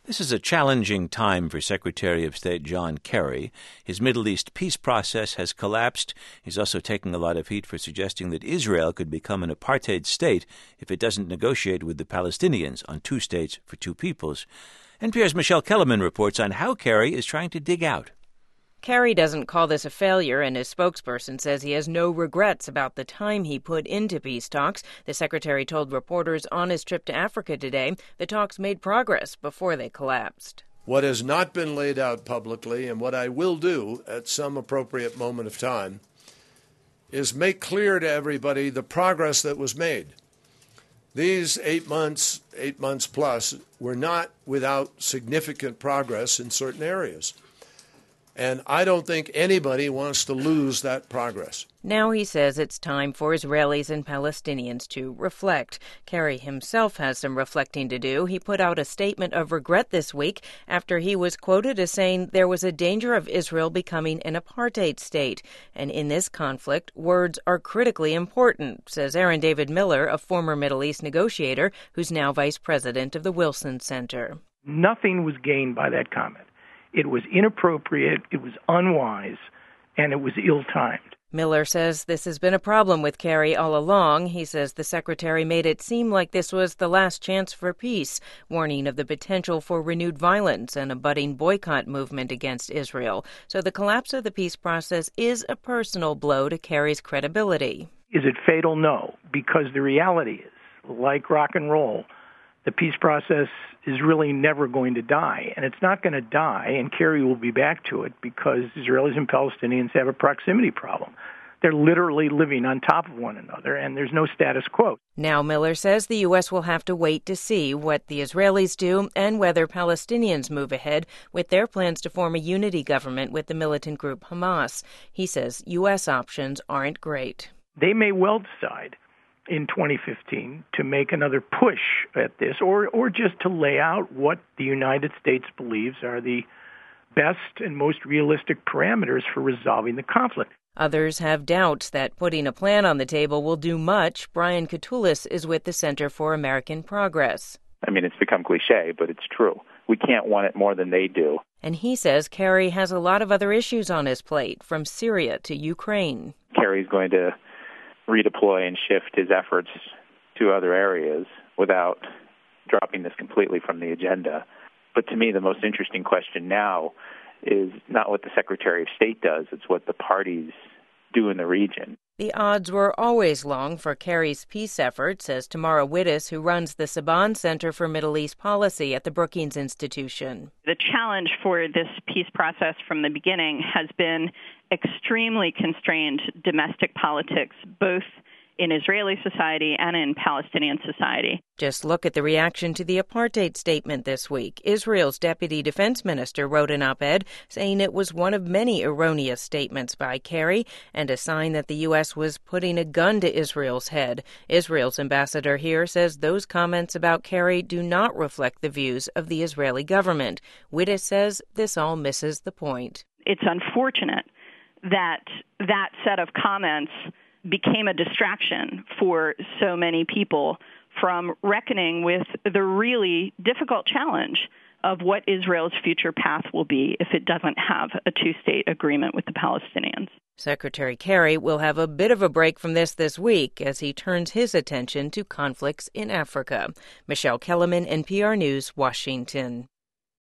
This is a challenging time for Secretary of State John Kerry. His Middle East peace process has collapsed. He's also taking a lot of heat for suggesting that Israel could become an apartheid state if it doesn't negotiate with the Palestinians on two states for two peoples. NPR's Michelle Kellerman reports on how Kerry is trying to dig out. Kerry doesn't call this a failure, and his spokesperson says he has no regrets about the time he put into peace talks. The secretary told reporters on his trip to Africa today the talks made progress before they collapsed. What has not been laid out publicly, and what I will do at some appropriate moment of time, is make clear to everybody the progress that was made. These 8 months plus, were not without significant progress in certain areas. And I don't think anybody wants to lose that progress. Now he says it's time for Israelis and Palestinians to reflect. Kerry himself has some reflecting to do. He put out a statement of regret this week after he was quoted as saying there was a danger of Israel becoming an apartheid state. And in this conflict, words are critically important, says Aaron David Miller, a former Middle East negotiator who's now vice president of the Wilson Center. Nothing was gained by that comment. It was inappropriate, it was unwise, and it was ill-timed. Miller says this has been a problem with Kerry all along. He says the secretary made it seem like this was the last chance for peace, warning of the potential for renewed violence and a budding boycott movement against Israel. So the collapse of the peace process is a personal blow to Kerry's credibility. Is it fatal? No, because the reality is, like rock and roll, the peace process is really never going to die, and it's not going to die, and Kerry will be back to it because Israelis and Palestinians have a proximity problem. They're literally living on top of one another, and there's no status quo. Now, Miller says the U.S. will have to wait to see what the Israelis do and whether Palestinians move ahead with their plans to form a unity government with the militant group Hamas. He says U.S. options aren't great. They may well decide in 2015 to make another push at this, or just to lay out what the United States believes are the best and most realistic parameters for resolving the conflict. Others have doubts that putting a plan on the table will do much. Brian Katulis is with the Center for American Progress. I mean, it's become cliche, but it's true. We can't want it more than they do. And he says Kerry has a lot of other issues on his plate, from Syria to Ukraine. Kerry's going to redeploy and shift his efforts to other areas without dropping this completely from the agenda. But to me, the most interesting question now is not what the Secretary of State does, it's what the parties do in the region. The odds were always long for Kerry's peace efforts, says Tamara Wittes, who runs the Saban Center for Middle East Policy at the Brookings Institution. The challenge for this peace process from the beginning has been extremely constrained domestic politics, both in Israeli society and in Palestinian society. Just look at the reaction to the apartheid statement this week. Israel's deputy defense minister wrote an op-ed saying it was one of many erroneous statements by Kerry and a sign that the U.S. was putting a gun to Israel's head. Israel's ambassador here says those comments about Kerry do not reflect the views of the Israeli government. Wittes says this all misses the point. It's unfortunate that that set of comments became a distraction for so many people from reckoning with the really difficult challenge of what Israel's future path will be if it doesn't have a two-state agreement with the Palestinians. Secretary Kerry will have a bit of a break from this week as he turns his attention to conflicts in Africa. Michelle Kellerman, NPR News, Washington.